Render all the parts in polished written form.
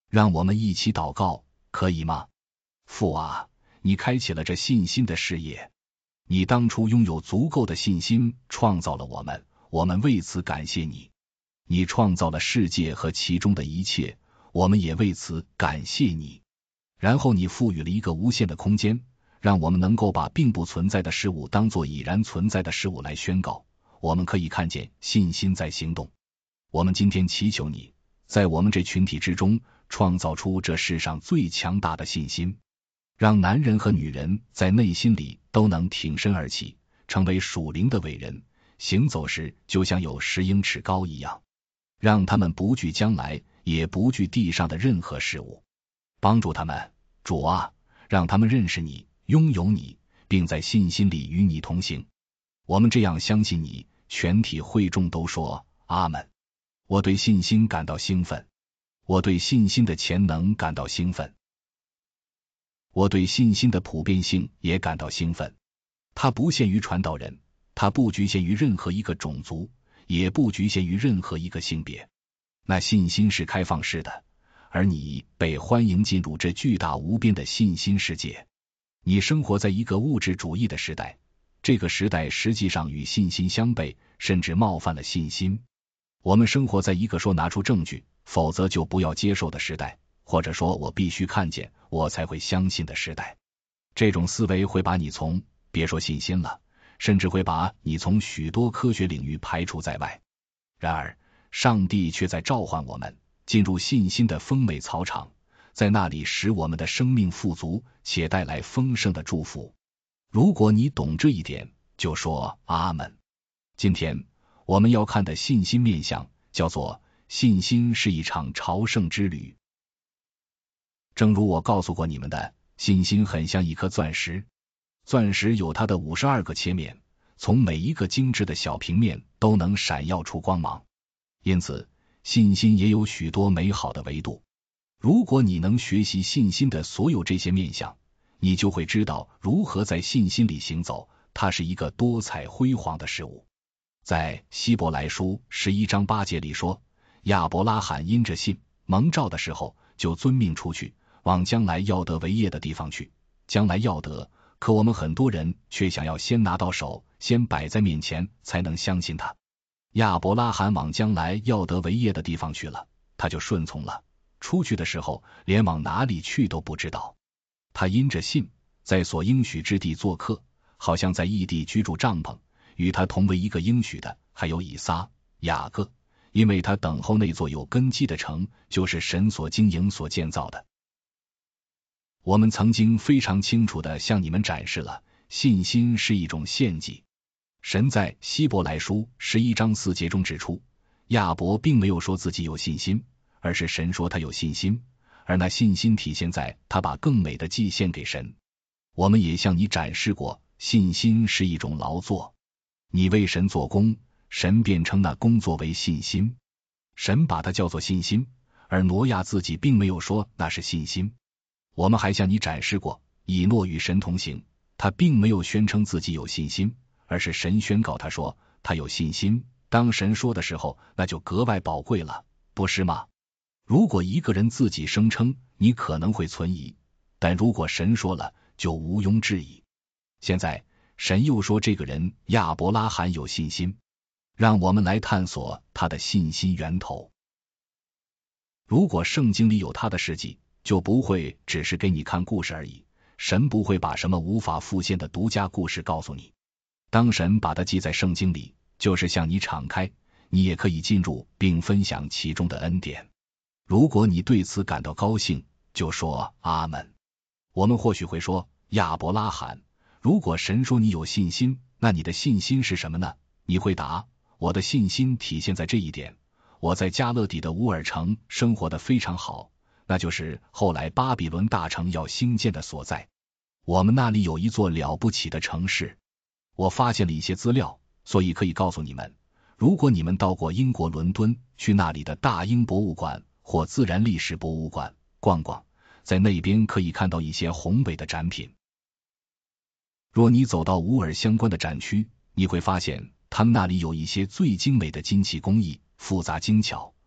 让我们一起祷告，可以吗？父啊，你开启了这信心的事业，你当初拥有足够的信心创造了我们，我们为此感谢你。你创造了世界和其中的一切，我们也为此感谢你。然后你赋予了一个无限的空间，让我们能够把并不存在的事物当作已然存在的事物来宣告，我们可以看见信心在行动。我们今天祈求你，在我们这群体之中创造出这世上最强大的信心，让男人和女人在内心里都能挺身而起，成为属灵的伟人，行走时就像有10英尺高一样，让他们不惧将来，也不惧地上的任何事物。帮助他们，主啊，让他们认识你，拥有你，并在信心里与你同行。我们这样相信你。全体会众都说阿们。我对信心感到兴奋，我对信心的潜能感到兴奋，我对信心的普遍性也感到兴奋。它不限于传道人，它不局限于任何一个种族，也不局限于任何一个性别。那信心是开放式的，而你被欢迎进入这巨大无边的信心世界。你生活在一个物质主义的时代，这个时代实际上与信心相悖，甚至冒犯了信心。我们生活在一个说拿出证据，否则就不要接受的时代，或者说我必须看见，我才会相信的时代。这种思维会把你从，别说信心了，甚至会把你从许多科学领域排除在外。然而，上帝却在召唤我们进入信心的丰美草场，在那里使我们的生命富足，且带来丰盛的祝福。如果你懂这一点，就说阿们。今天我们要看的信心面向叫做信心是一场朝圣之旅。正如我告诉过你们的，信心很像一颗钻石，钻石有它的52个切面，从每一个精致的小平面都能闪耀出光芒。因此，信心也有许多美好的维度。如果你能学习信心的所有这些面向，你就会知道如何在信心里行走，它是一个多彩辉煌的事物。在希伯来书11章8节里说，亚伯拉罕因着信蒙召的时候，就遵命出去，往将来要得为业的地方去。将来要得，可我们很多人却想要先拿到手，先摆在面前，才能相信他。亚伯拉罕往将来要得为业的地方去了，他就顺从了。出去的时候，连往哪里去都不知道。他因着信，在所应许之地做客，好像在异地居住帐篷。与他同为一个应许的，还有以撒、雅各，因为他等候那座有根基的城，就是神所经营所建造的。我们曾经非常清楚地向你们展示了，信心是一种献祭。神在希伯来书11章4节中指出，亚伯并没有说自己有信心，而是神说他有信心，而那信心体现在他把更美的祭献给神。我们也向你展示过，信心是一种劳作。你为神做工，神便称那工作为信心。神把它叫做信心，而挪亚自己并没有说那是信心。我们还向你展示过，以诺与神同行，他并没有宣称自己有信心，而是神宣告他说他有信心。当神说的时候，那就格外宝贵了，不是吗？如果一个人自己声称，你可能会存疑，但如果神说了，就毋庸置疑。现在神又说这个人亚伯拉罕有信心，让我们来探索他的信心源头。如果圣经里有他的事迹，就不会只是给你看故事而已，神不会把什么无法复现的独家故事告诉你。当神把它记在圣经里，就是向你敞开，你也可以进入并分享其中的恩典。如果你对此感到高兴，就说阿们。我们或许会说，亚伯拉罕，如果神说你有信心，那你的信心是什么呢？你会答，我的信心体现在这一点，我在加勒底的乌尔城生活得非常好，那就是后来巴比伦大城要兴建的所在。我们那里有一座了不起的城市。我发现了一些资料，所以可以告诉你们，如果你们到过英国伦敦，去那里的大英博物馆或自然历史博物馆逛逛，在那边可以看到一些宏伟的展品。若你走到乌尔相关的展区，你会发现他们那里有一些最精美的金器工艺，复杂精巧，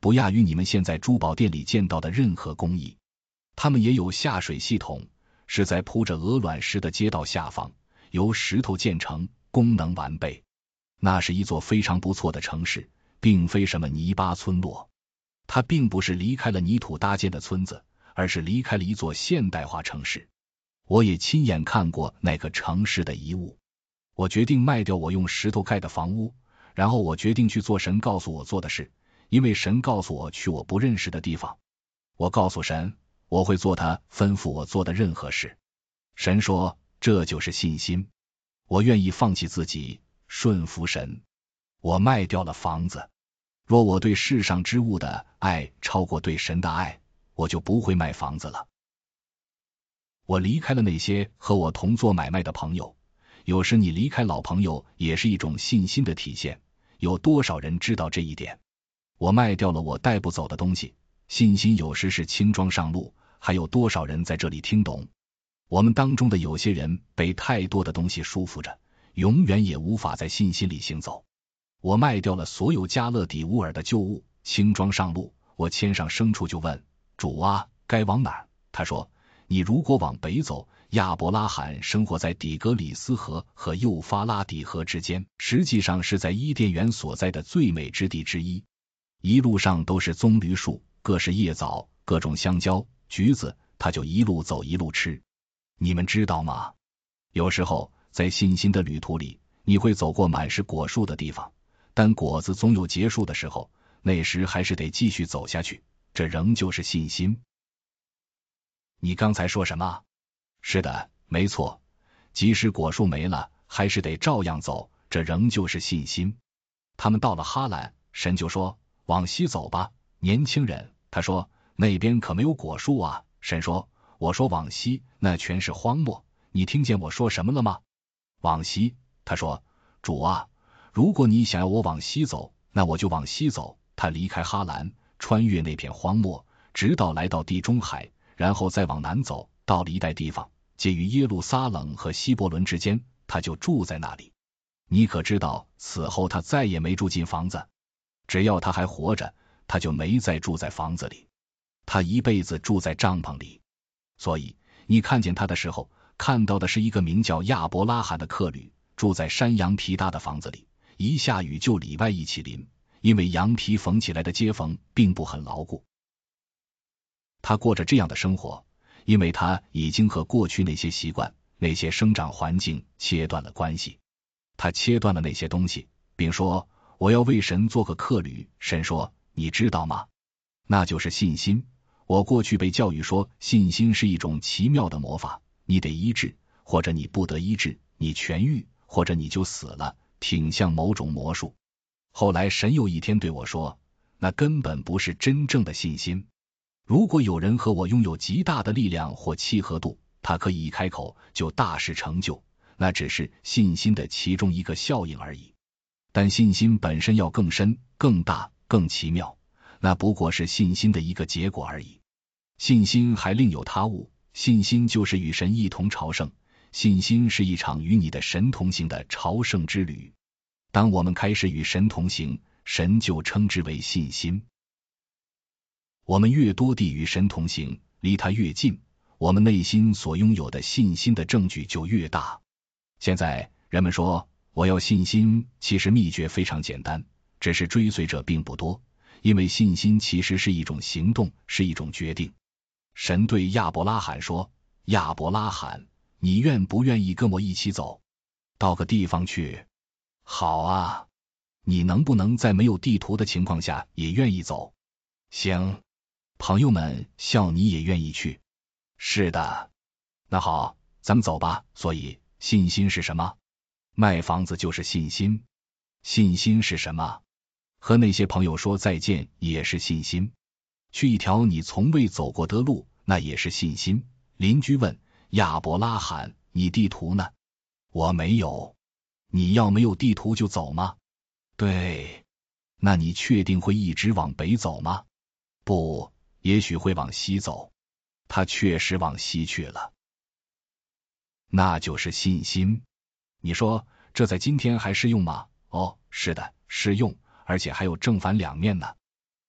不亚于你们现在珠宝店里见到的任何工艺。他们也有下水系统，是在铺着鹅卵石的街道下方，由石头建成，功能完备。那是一座非常不错的城市，并非什么泥巴村落。它并不是离开了泥土搭建的村子，而是离开了一座现代化城市。我也亲眼看过那个城市的遗物。我决定卖掉我用石头盖的房屋，然后我决定去做神告诉我做的事，因为神告诉我去我不认识的地方。我告诉神，我会做他吩咐我做的任何事。神说，这就是信心。我愿意放弃自己，顺服神。我卖掉了房子。若我对世上之物的爱超过对神的爱，我就不会卖房子了。我离开了那些和我同做买卖的朋友。有时你离开老朋友也是一种信心的体现，有多少人知道这一点？我卖掉了我带不走的东西，信心有时是轻装上路，还有多少人在这里听懂？我们当中的有些人被太多的东西束缚着，永远也无法在信心里行走。我卖掉了所有加勒底乌尔的旧物，轻装上路。我牵上牲畜就问主啊，该往哪儿？他说，你如果往北走，亚伯拉罕生活在底格里斯河和幼发拉底河之间，实际上是在伊甸园所在的最美之地之一。一路上都是棕榈树，各式叶枣，各种香蕉、橘子，他就一路走一路吃。你们知道吗？有时候在信心的旅途里，你会走过满是果树的地方，但果子总有结束的时候，那时还是得继续走下去，这仍旧是信心。你刚才说什么？是的，没错，即使果树没了，还是得照样走，这仍旧是信心。他们到了哈兰，神就说，往西走吧，年轻人。他说，那边可没有果树啊。神说，我说往西，那全是荒漠。你听见我说什么了吗？往西。他说，主啊，如果你想要我往西走，那我就往西走。他离开哈兰，穿越那片荒漠，直到来到地中海，然后再往南走，到了一带地方，介于耶路撒冷和希伯伦之间，他就住在那里。你可知道，此后他再也没住进房子。只要他还活着，他就没再住在房子里。他一辈子住在帐篷里。所以你看见他的时候，看到的是一个名叫亚伯拉罕的客旅，住在山羊皮搭的房子里，一下雨就里外一起淋，因为羊皮缝起来的接缝并不很牢固。他过着这样的生活，因为他已经和过去那些习惯、那些生长环境切断了关系。他切断了那些东西，并说，我要为神做个客旅。神说，你知道吗？那就是信心。我过去被教育说，信心是一种奇妙的魔法，你得医治，或者你不得医治，你痊愈，或者你就死了，挺像某种魔术。后来神有一天对我说，那根本不是真正的信心。如果有人和我拥有极大的力量或契合度，他可以一开口就大事成就，那只是信心的其中一个效应而已。但信心本身要更深、更大、更奇妙，那不过是信心的一个结果而已。信心还另有他物，信心就是与神一同朝圣，信心是一场与你的神同行的朝圣之旅。当我们开始与神同行，神就称之为信心。我们越多地与神同行，离他越近，我们内心所拥有的信心的证据就越大。现在人们说我要信心，其实秘诀非常简单，只是追随者并不多，因为信心其实是一种行动，是一种决定。神对亚伯拉罕说，亚伯拉罕，你愿不愿意跟我一起走到个地方去？好啊。你能不能在没有地图的情况下也愿意走？行。朋友们笑你也愿意去？是的。那好，咱们走吧。所以信心是什么？卖房子就是信心。信心是什么？和那些朋友说再见也是信心。去一条你从未走过的路，那也是信心。邻居问亚伯拉罕，你地图呢？我没有。你要没有地图就走吗？对。那你确定会一直往北走吗？不，也许会往西走。他确实往西去了。那就是信心。你说这在今天还适用吗？哦，是的，适用，而且还有正反两面呢。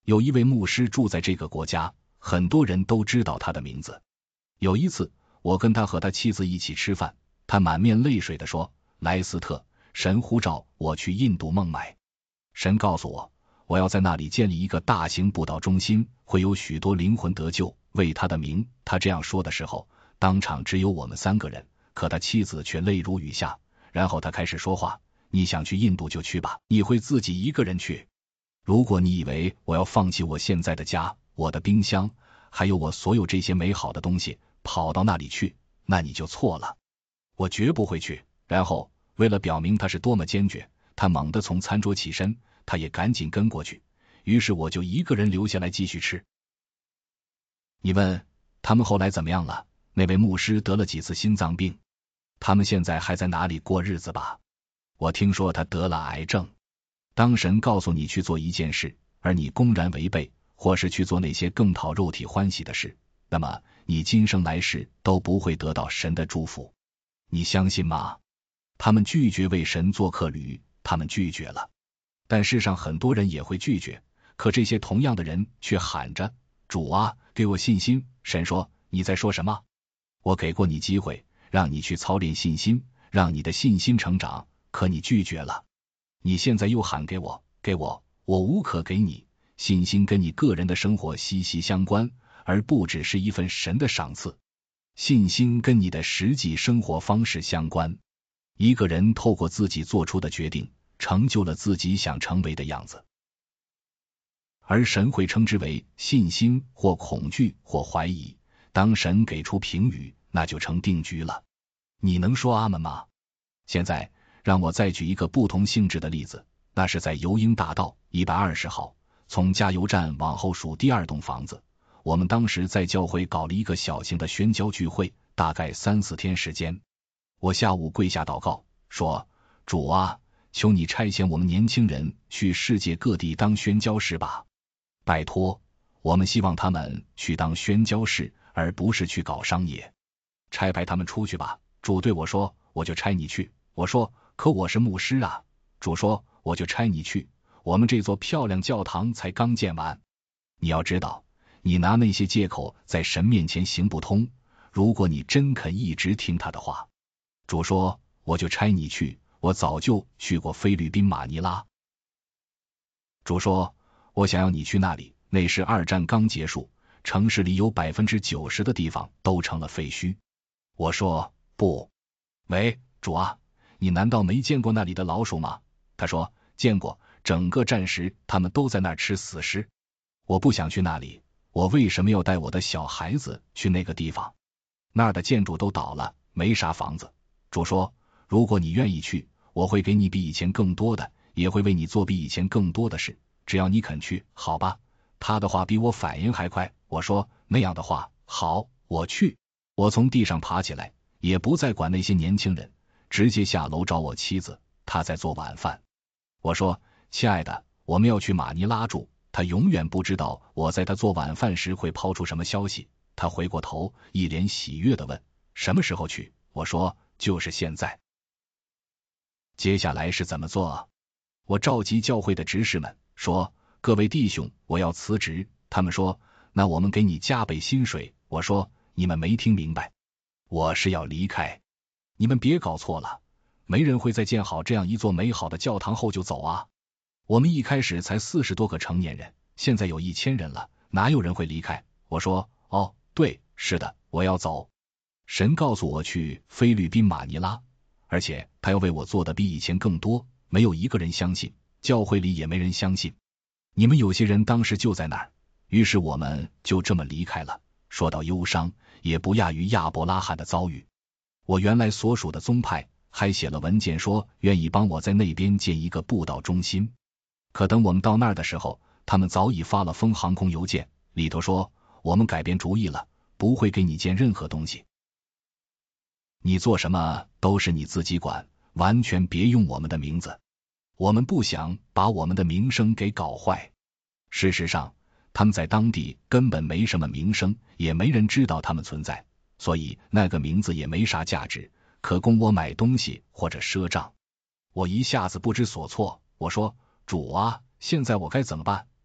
有一位牧师住在这个国家，很多人都知道他的名字。有一次，我跟他和他妻子一起吃饭，他满面泪水地说：莱斯特，神呼召我去印度孟买，神告诉我，我要在那里建立一个大型布道中心，会有许多灵魂得救，为他的名。他这样说的时候，当场只有我们3个人，可他妻子却泪如雨下。然后他开始说话：你想去印度就去吧，你会自己一个人去。如果你以为我要放弃我现在的家，我的冰箱，还有我所有这些美好的东西，跑到那里去，那你就错了。我绝不会去。然后为了表明他是多么坚决，他猛地从餐桌起身，他也赶紧跟过去。于是我就一个人留下来继续吃。你问他们后来怎么样了？那位牧师得了几次心脏病，他们现在还在哪里过日子吧？我听说他得了癌症。当神告诉你去做一件事，而你公然违背，或是去做那些更讨肉体欢喜的事，那么你今生来世都不会得到神的祝福。你相信吗？他们拒绝为神做客旅，他们拒绝了。但世上很多人也会拒绝，可这些同样的人却喊着：主啊，给我信心。神说：你在说什么？我给过你机会，让你去操练信心，让你的信心成长，可你拒绝了。你现在又喊给我，我无可给你。信心跟你个人的生活息息相关，而不只是一份神的赏赐。信心跟你的实际生活方式相关。一个人透过自己做出的决定，成就了自己想成为的样子。而神会称之为信心或恐惧或怀疑。当神给出评语，那就成定局了。你能说阿们吗？现在让我再举一个不同性质的例子，那是在游鹰大道120号，从加油站往后数第2栋房子。我们当时在教会搞了一个小型的宣教聚会，大概3-4天时间。我下午跪下祷告，说：主啊，求你差遣我们年轻人去世界各地当宣教士吧。拜托，我们希望他们去当宣教士，而不是去搞商业。差派他们出去吧。主对我说：我就差你去。我说：可我是牧师啊。主说：我就差你去，我们这座漂亮教堂才刚建完。你要知道，你拿那些借口在神面前行不通，如果你真肯一直听他的话。主说：我就差你去，我早就去过菲律宾马尼拉。主说：我想要你去那里，那时2战刚结束，城市里有 90% 的地方都成了废墟。我说：不。喂，主啊，你难道没见过那里的老鼠吗？他说：见过，整个战时他们都在那儿吃死尸。我不想去那里，我为什么要带我的小孩子去那个地方？那儿的建筑都倒了，没啥房子。主说：如果你愿意去，我会给你比以前更多的，也会为你做比以前更多的事，只要你肯去，好吧？他的话比我反应还快。我说：那样的话，好，我去。我从地上爬起来，也不再管那些年轻人，直接下楼找我妻子，她在做晚饭。我说：亲爱的，我们要去马尼拉住。她永远不知道我在她做晚饭时会抛出什么消息。她回过头，一脸喜悦地问：什么时候去？我说：就是现在。接下来是怎么做？我召集教会的执事们，说：各位弟兄，我要辞职。他们说：那我们给你加倍薪水。我说：你们没听明白，我是要离开。你们别搞错了，没人会在建好这样一座美好的教堂后就走啊。我们一开始才40多个成年人，现在有1000人了，哪有人会离开？我说：哦，对，是的，我要走。神告诉我去菲律宾马尼拉，而且他要为我做的比以前更多，没有一个人相信，教会里也没人相信。你们有些人当时就在那儿，于是我们就这么离开了。说到忧伤，也不亚于亚伯拉罕的遭遇。我原来所属的宗派还写了文件说愿意帮我在那边建一个布道中心，可等我们到那儿的时候，他们早已发了封航空邮件，里头说我们改变主意了，不会给你建任何东西。你做什么都是你自己管，完全别用我们的名字，我们不想把我们的名声给搞坏。事实上，他们在当地根本没什么名声，也没人知道他们存在，所以那个名字也没啥价值，可供我买东西或者赊账。我一下子不知所措，我说：主啊，现在我该怎么办？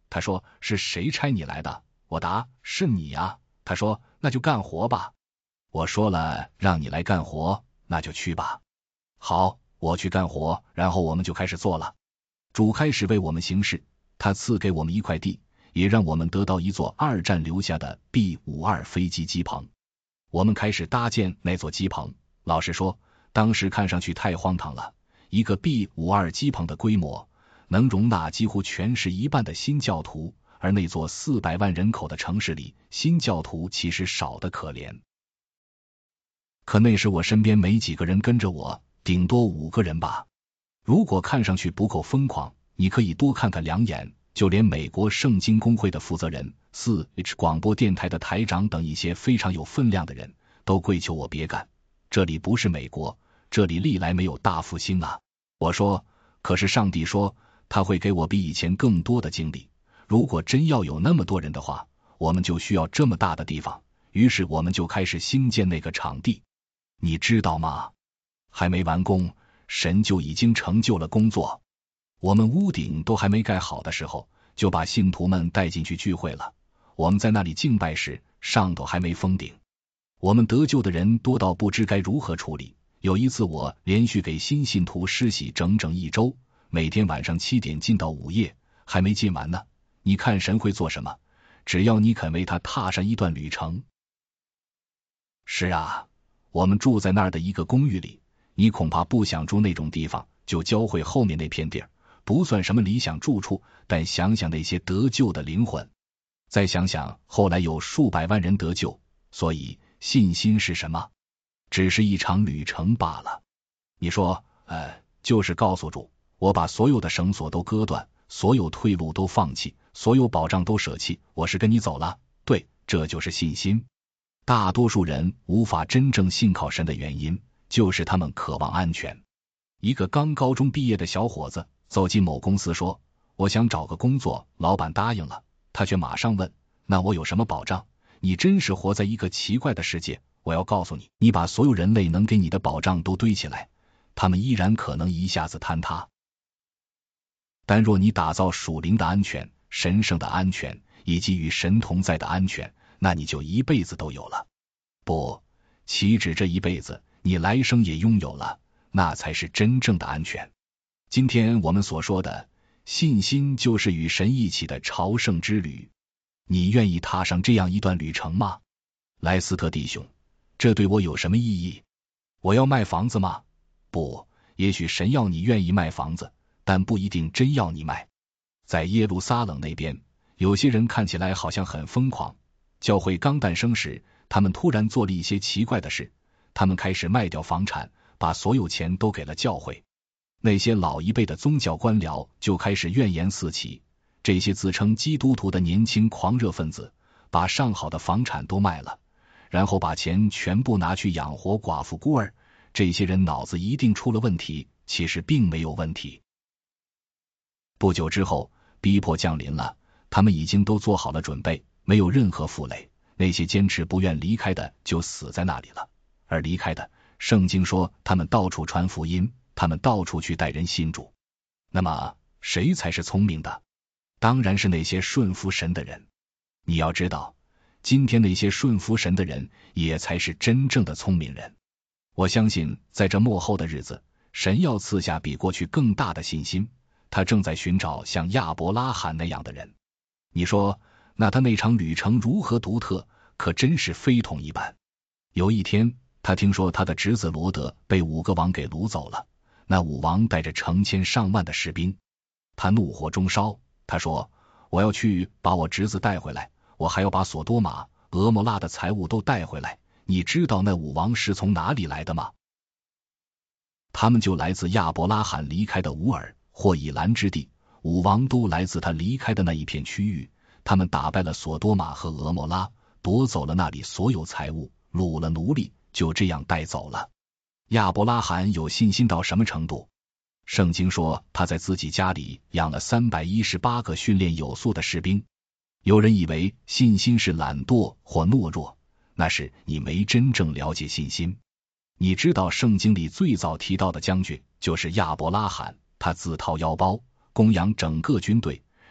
他说是谁差你来的？我答是你呀。他说那就干活吧。我说了让你来干活，那就去吧。好，我去干活，然后我们就开始做了。主开始为我们行事，他赐给我们一块地，也让我们得到一座二战留下的 B-52 飞机机棚。我们开始搭建那座机棚，老实说，当时看上去太荒唐了。一个 B-52 机棚的规模，能容纳几乎全市一半的新教徒，而那座400万人口的城市里，新教徒其实少得可怜。可那时我身边没几个人跟着我，顶多5个人吧。如果看上去不够疯狂，你可以多看看2眼，就连美国圣经公会的负责人、4H 广播电台的台长等一些非常有分量的人，都跪求我别干。这里不是美国，这里历来没有大复兴啊。我说，可是上帝说，他会给我比以前更多的精力。如果真要有那么多人的话，我们就需要这么大的地方。于是我们就开始兴建那个场地。你知道吗？还没完工，神就已经成就了工作。我们屋顶都还没盖好的时候，就把信徒们带进去聚会了。我们在那里敬拜时，上头还没封顶。我们得救的人多到不知该如何处理。有一次我连续给新信徒施洗整整1周，每天晚上7点进到午夜，还没进完呢。你看神会做什么？只要你肯为他踏上一段旅程。是啊，我们住在那儿的一个公寓里，你恐怕不想住那种地方，就教会后面那片地儿，不算什么理想住处，但想想那些得救的灵魂，再想想后来有数百万人得救，所以信心是什么？只是一场旅程罢了。你说，就是告诉主，我把所有的绳索都割断，所有退路都放弃，所有保障都舍弃，我是跟你走了。对，这就是信心。大多数人无法真正信靠神的原因，就是他们渴望安全。一个刚高中毕业的小伙子走进某公司说，我想找个工作，老板答应了，他却马上问，那我有什么保障？你真是活在一个奇怪的世界。我要告诉你，你把所有人类能给你的保障都堆起来，他们依然可能一下子坍塌。但若你打造属灵的安全、神圣的安全以及与神同在的安全，那你就一辈子都有了。不，岂止这一辈子，你来生也拥有了，那才是真正的安全。今天我们所说的信心，就是与神一起的朝圣之旅。你愿意踏上这样一段旅程吗？莱斯特弟兄，这对我有什么意义？我要卖房子吗？不，也许神要你愿意卖房子，但不一定真要你卖。在耶路撒冷那边，有些人看起来好像很疯狂。教会刚诞生时，他们突然做了一些奇怪的事，他们开始卖掉房产，把所有钱都给了教会。那些老一辈的宗教官僚就开始怨言四起，这些自称基督徒的年轻狂热分子把上好的房产都卖了，然后把钱全部拿去养活寡妇孤儿。这些人脑子一定出了问题，其实并没有问题。不久之后，逼迫降临了，他们已经都做好了准备，没有任何负累，那些坚持不愿离开的就死在那里了。而离开的，圣经说他们到处传福音，他们到处去带人信主。那么谁才是聪明的？当然是那些顺服神的人。你要知道，今天那些顺服神的人也才是真正的聪明人。我相信在这末后的日子，神要赐下比过去更大的信心，他正在寻找像亚伯拉罕那样的人。你说，那他那场旅程如何独特，可真是非同一般。有一天，他听说他的侄子罗德被5个王给掳走了，那5王带着成千上万的士兵。他怒火中烧，他说，我要去把我侄子带回来，我还要把索多玛、俄摩拉的财物都带回来。你知道那5王是从哪里来的吗？他们就来自亚伯拉罕离开的乌尔或以兰之地，5王都来自他离开的那一片区域。他们打败了索多玛和俄摩拉，夺走了那里所有财物，掳了奴隶，就这样带走了。亚伯拉罕有信心到什么程度？圣经说他在自己家里养了318个训练有素的士兵。有人以为信心是懒惰或懦弱，那是你没真正了解信心。你知道圣经里最早提到的将军就是亚伯拉罕，他自掏腰包供养整个军队，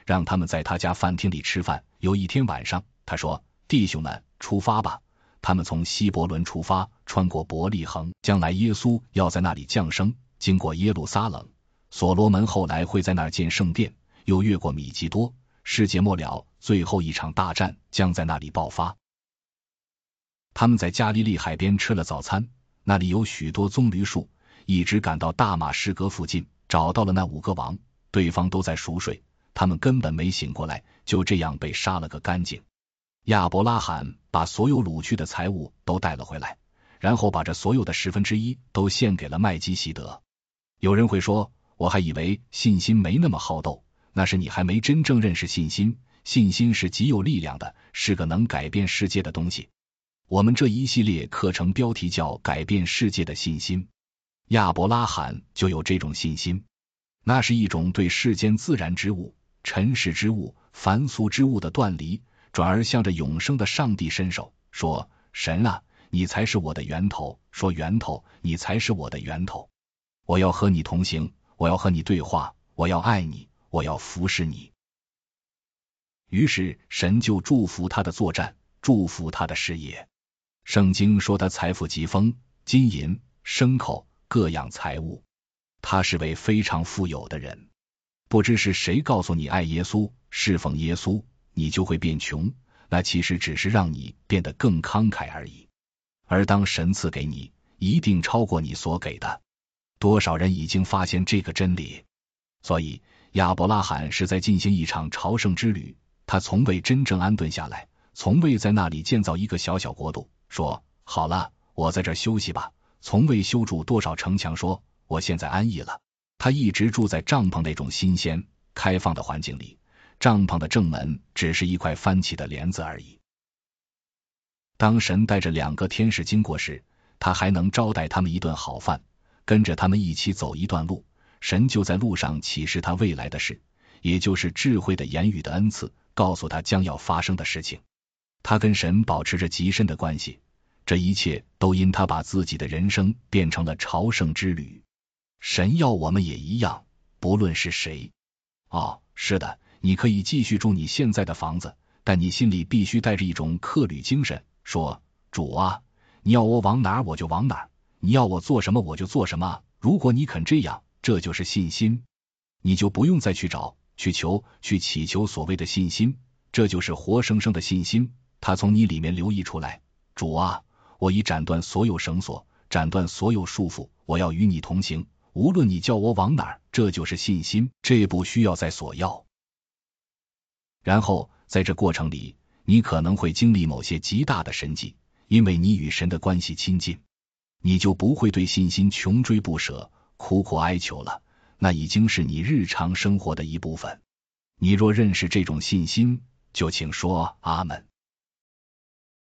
让他们在他家饭厅里吃饭。有一天晚上，他说：“弟兄们，出发吧。”他们从希伯伦出发，穿过伯利恒，将来耶稣要在那里降生，经过耶路撒冷，所罗门后来会在那儿建圣殿，又越过米基多，世界末了，最后一场大战将在那里爆发。他们在加利利海边吃了早餐，那里有许多棕榈树，一直赶到大马士革附近，找到了那5个王，对方都在熟睡，他们根本没醒过来，就这样被杀了个干净。亚伯拉罕把所有掳去的财物都带了回来，然后把这所有的1/10都献给了麦基洗德。有人会说，我还以为信心没那么好斗，那是你还没真正认识信心。信心是极有力量的，是个能改变世界的东西。我们这一系列课程标题叫改变世界的信心。亚伯拉罕就有这种信心，那是一种对世间自然之物、尘世之物、凡俗之物的断离，转而向着永生的上帝伸手，说：神啊，你才是我的源头，说源头，你才是我的源头。我要和你同行，我要和你对话，我要爱你，我要服侍你。于是神就祝福他的作战，祝福他的事业。圣经说他财富极丰，金银、牲口、各样财物。他是位非常富有的人。不知是谁告诉你爱耶稣，侍奉耶稣，你就会变穷，那其实只是让你变得更慷慨而已。而当神赐给你，一定超过你所给的。多少人已经发现这个真理？所以亚伯拉罕是在进行一场朝圣之旅，他从未真正安顿下来，从未在那里建造一个小小国度，说好了，我在这儿休息吧，从未修筑多少城墙，说我现在安逸了。他一直住在帐篷那种新鲜开放的环境里，帐篷的正门只是一块翻起的帘子而已。当神带着2个天使经过时，他还能招待他们一顿好饭，跟着他们一起走一段路，神就在路上启示他未来的事，也就是智慧的言语的恩赐，告诉他将要发生的事情。他跟神保持着极深的关系，这一切都因他把自己的人生变成了朝圣之旅。神要我们也一样，不论是谁。是的，你可以继续住你现在的房子，但你心里必须带着一种客旅精神，说：主啊，你要我往哪儿我就往哪儿，你要我做什么我就做什么。如果你肯这样，这就是信心。你就不用再去找、去求、去祈求所谓的信心，这就是活生生的信心，它从你里面流溢出来。主啊，我已斩断所有绳索，斩断所有束缚，我要与你同行，无论你叫我往哪儿，这就是信心，这不需要再索要。然后在这过程里，你可能会经历某些极大的神迹，因为你与神的关系亲近，你就不会对信心穷追不舍、苦苦哀求了，那已经是你日常生活的一部分。你若认识这种信心，就请说阿们。